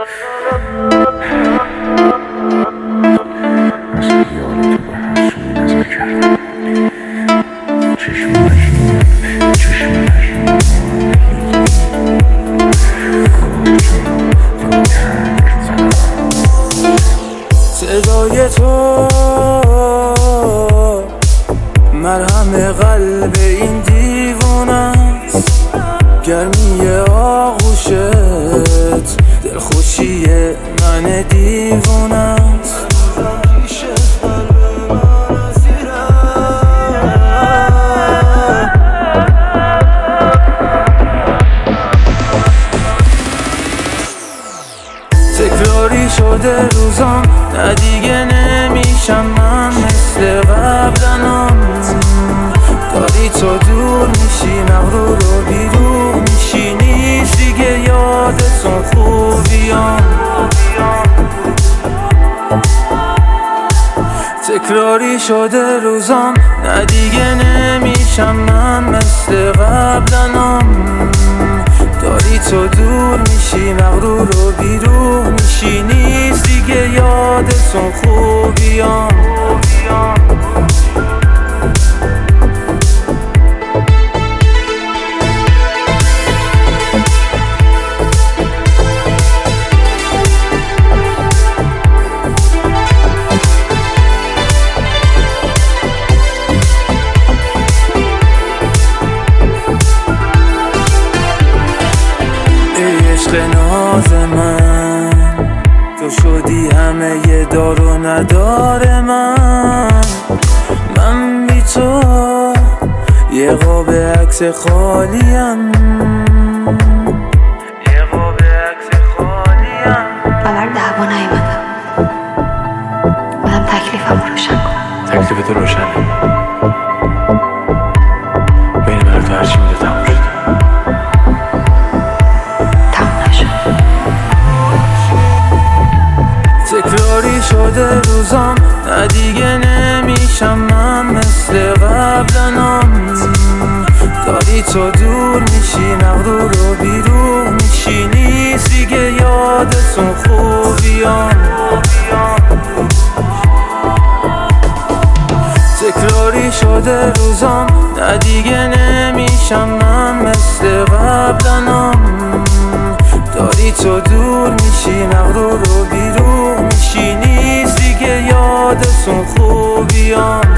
صدای تو مرهم قلب این دیوانه است، گرمی آغوشت دلخوشی من دیوانه است. تکراری شده روزام، نه دیگه نمیشم من مثل قبلنام. داری تو دور میشی، مغرور و بیرون میشی، نیست دیگه یادتون خوبیام. تکراری شده روزام، نه دیگه نمیشم من مثل قبلنام. داری تو دور میشی، مغرور و بیرون میشی، نیست دیگه یادتون خوبیام. عشق ناز من، تو شدی همه ی دار و ندار من بی تو یه قاب عکس خالیم. برای دعوا نیومدم، تکلیفم روشن کنم. تکلیف تو روشنه، بین من و تو هرچی میده تموم شد. تکراری شده روزام، نه دیگه نمیشم من مثل قبلنام. داری تو دور میشی، مغرور و بیرون میشی، نیست دیگه یادتون خوبیام. تکراری شده روزام، نه دیگه نمیشم من مثل قبلنام. داری تو دور میشی، مغرور و بیرون میشی، نیست دیگه یادتون خوبیام.